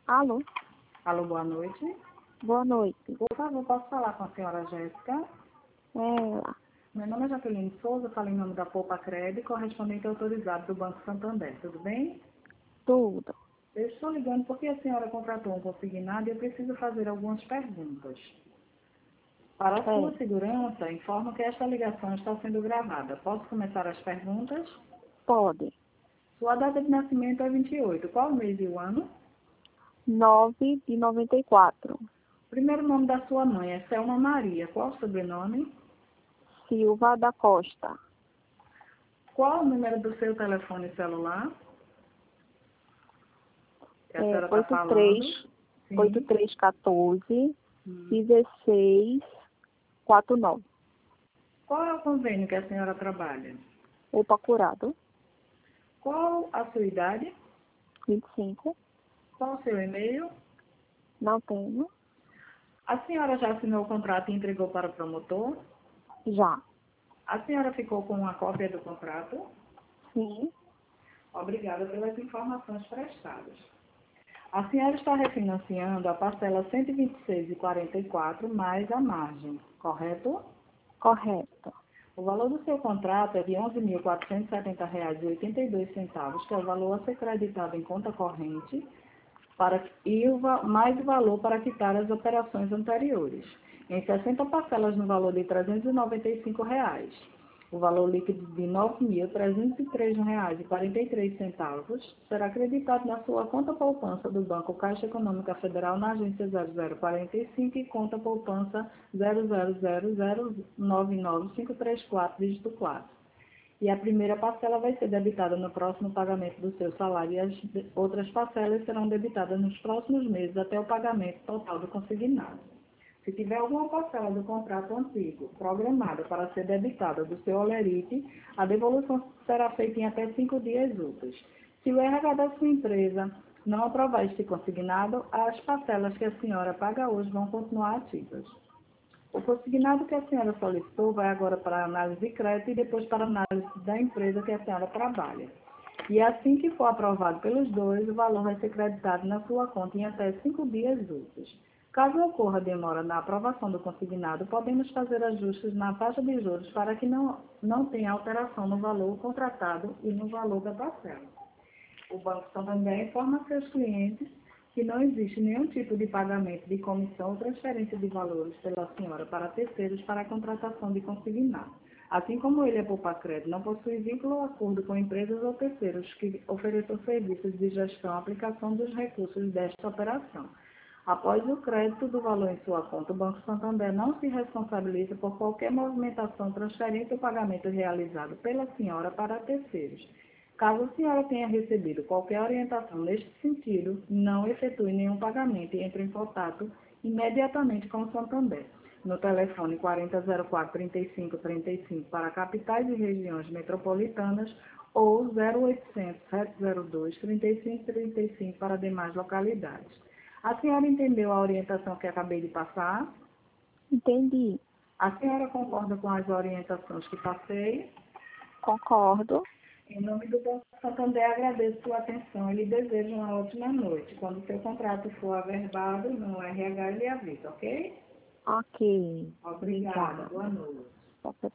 Alô? Alô, boa noite. Boa noite. Por favor, posso falar com a senhora Jéssica? Ela. Meu nome é Jaqueline Souza, falo em nome da Poupa Crédito, correspondente autorizado do Banco Santander. Tudo bem? Tudo. Eu estou ligando porque a senhora contratou um consignado e eu preciso fazer algumas perguntas. Para a sua segurança, informo que esta ligação está sendo gravada. Posso começar as perguntas? Pode. Sua data de nascimento é 28. Qual o mês e o ano? 9 de 94. O primeiro nome da sua mãe é Selma Maria. Qual o sobrenome? Silva da Costa. Qual o número do seu telefone celular? Que a senhora está falando? 8314 1649. Qual é o convênio que a senhora trabalha? Opa curado. Qual a sua idade? 25. Qual o seu e-mail? Não tenho. A senhora já assinou o contrato e entregou para o promotor? Já. A senhora ficou com uma cópia do contrato? Sim. Obrigada pelas informações prestadas. A senhora está refinanciando a parcela 126,44 mais a margem, correto? Correto. O valor do seu contrato é de R$ 11.470,82, que é o valor a ser creditado em conta corrente, mais o valor para quitar as operações anteriores, em 60 parcelas no valor de R$ 395. O valor líquido de R$ 9.303,43 será acreditado na sua conta poupança do Banco Caixa Econômica Federal na agência 0045 e conta poupança 0000999534, dígito 4. E a primeira parcela vai ser debitada no próximo pagamento do seu salário e as outras parcelas serão debitadas nos próximos meses até o pagamento total do consignado. Se tiver alguma parcela do contrato antigo programada para ser debitada do seu holerite, a devolução será feita em até 5 dias úteis. Se o RH da sua empresa não aprovar este consignado, as parcelas que a senhora paga hoje vão continuar ativas. O consignado que a senhora solicitou vai agora para a análise de crédito e depois para a análise da empresa que a senhora trabalha. E assim que for aprovado pelos dois, o valor vai ser creditado na sua conta em até 5 dias úteis. Caso ocorra demora na aprovação do consignado, podemos fazer ajustes na taxa de juros para que não tenha alteração no valor contratado e no valor da parcela. O Banco Santander informa seus clientes que não existe nenhum tipo de pagamento de comissão ou transferência de valores pela senhora para terceiros para a contratação de consignado. Assim como ele é Poupa Crédito, não possui vínculo ou acordo com empresas ou terceiros que ofereçam serviços de gestão e aplicação dos recursos desta operação. Após o crédito do valor em sua conta, o Banco Santander não se responsabiliza por qualquer movimentação, transferência ou pagamento realizado pela senhora para terceiros. Caso a senhora tenha recebido qualquer orientação neste sentido, não efetue nenhum pagamento e entre em contato imediatamente com o Santander, no telefone 4004-3535 para capitais e regiões metropolitanas ou 0800 702 3535 para demais localidades. A senhora entendeu a orientação que acabei de passar? Entendi. A senhora concorda com as orientações que passei? Concordo. Em nome do Banco Santander, agradeço sua atenção e lhe desejo uma ótima noite. Quando seu contrato for averbado no RH, ele avisa, ok? Ok. Obrigada. Boa noite.